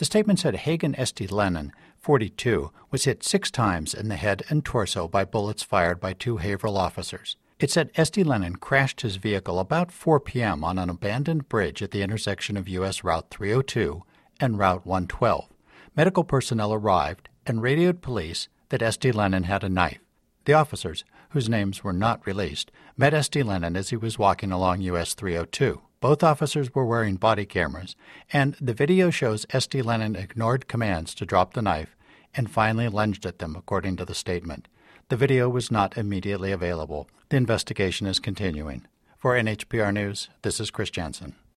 The statement said Hagen Esti Lennon, 42, was hit 6 times in the head and torso by bullets fired by 2 Haverhill officers. It said Esti Lennon crashed his vehicle about 4 p.m. on an abandoned bridge at the intersection of U.S. Route 302 and Route 112. Medical personnel arrived and radioed police that Esti Lennon had a knife. The officers, whose names were not released, met Esti Lennon as he was walking along U.S. 302. Both officers were wearing body cameras, and the video shows Esti Lennon ignored commands to drop the knife and finally lunged at them, according to the statement. The video was not immediately available. The investigation is continuing. For NHPR News, this is Chris Jensen.